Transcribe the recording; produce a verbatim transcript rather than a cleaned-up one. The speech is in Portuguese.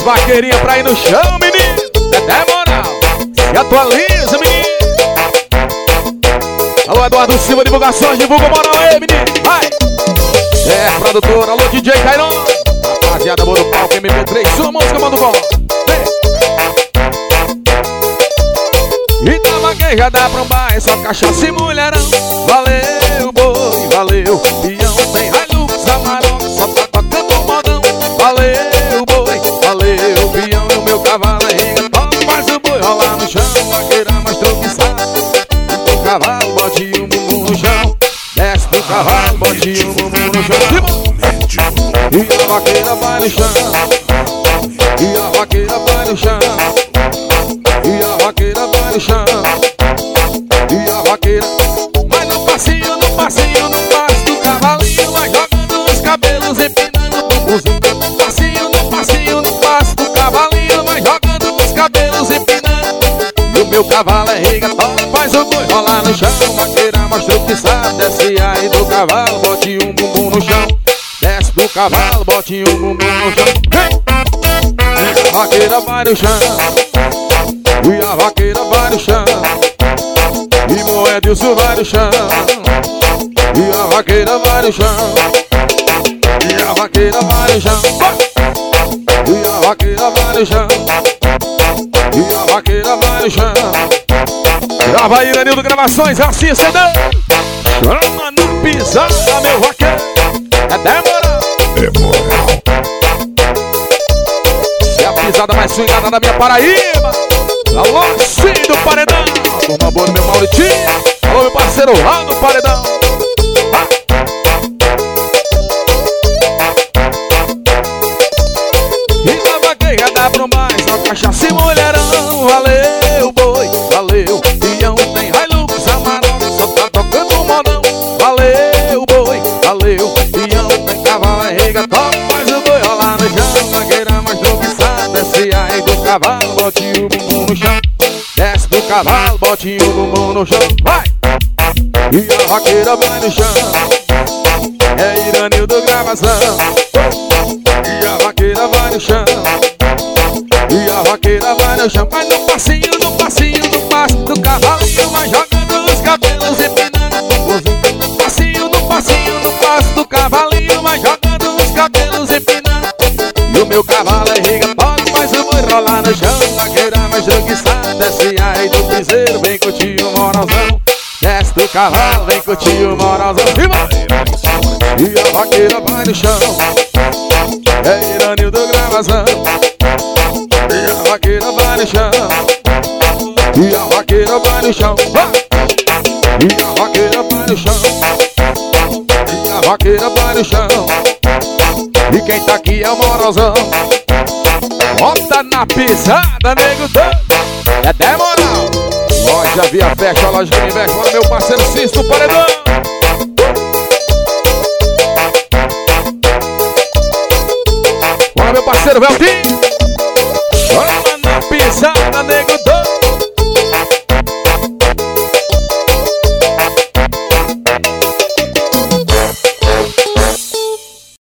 vaqueirinha pra ir no chão, menino. É moral. Se atualiza, menino. Alô, Eduardo Silva, divulgações, divulga o moral aí, menino. Vai. É, produtor, alô, D J Cairon. Rapaziada, boa do palco, M P três, sua música, manda o bom. E da vaqueja dá pra um baile, só cachaça e mulherão. Valeu, boi, valeu, pião, tem Hilux, Amarok, só tá tocando o modão. Valeu, boi, valeu, pião, e o meu cavalo é reggaeton. Faz o boi rolar no chão, vaqueira mais tropiçada. O cavalo, bote o bumbum no chão. Desce do cavalo, bote o bumbum no chão. E a vaqueira vai no chão. E a vaqueira vai no chão. E a vaqueira vai no chão. E a vaqueira vai no passinho, no passinho, no passo do cavalinho. Vai jogando os cabelos, empinando o bumbumzinho. Passinho, no passinho, no passo do cavalinho. Vai jogando os cabelos, empinando. E o meu cavalo é reggaeton. Faz o boi rolar no chão. Vaqueira mostrou que sabe. Desce aí do cavalo, bote um bumbum no chão. Desce do cavalo, bote um bumbum no chão. Vem! E a vaqueira vai no chão. E a vaqueira vai no chão. E Moedilson vai no chão. E a vaqueira vai no chão. E a vaqueira vai no chão. E a vaqueira vai no chão. E a vaqueira vai no chão. Grava aí, Danilo Gravações, assim, C D. Chama na pisada, meu vaqueiro. É demoral. Demoral. Se a pisada mais swingada da minha Paraíba. Alô, sim do Paredão. Turma boa do meu Mauritinho. Alô, meu parceiro lá do Paredão. Ah. E na vaqueira dá pra um baile, só cachaça e mulherão. Valeu, boi, valeu, pião, tem Hilux, Amarok, só tá tocando o modão. Valeu, boi, valeu, pião, tem cavalo, é reggaeton. Faz o boi rolar no chão, vaqueira mais tropiçada. Desce aí do cavalo, bote o bumbum no chão. Desce do cavalo, bote o bumbum no chão. Vai! E a vaqueira vai no chão. É Iranildo Gravação. E a vaqueira vai no chão. E a vaqueira vai no chão. Vai no passinho, no passinho, no passo do cavalinho. Vai jogando os cabelos, empinando o bumbumzinho. Passinho, no passinho, no passo do cavalinho. Vai jogando os cabelos, empinando. E o meu cavalo é reggaeton. Faz o boi rolar no chão. Vaqueira mais tranquiçada. Desce aí do piseiro, vem curtir o moralzão. Desce do cavalo, vem curtir o moralzão. E vai! E a vaqueira vai no chão. É Iranildo Gravação. E a vaqueira vai no chão. E a vaqueira vai no chão. Vai! E a vaqueira vai no chão. E a vaqueira vai no chão. E quem tá aqui é o moralzão. Bota na pisada, nego doido. É demoral. Loja Via Festa, a loja que me veste. Bora, meu parceiro Cisto Paredão. Bora, meu parceiro Veltinho. Chama na pisada, nego doido.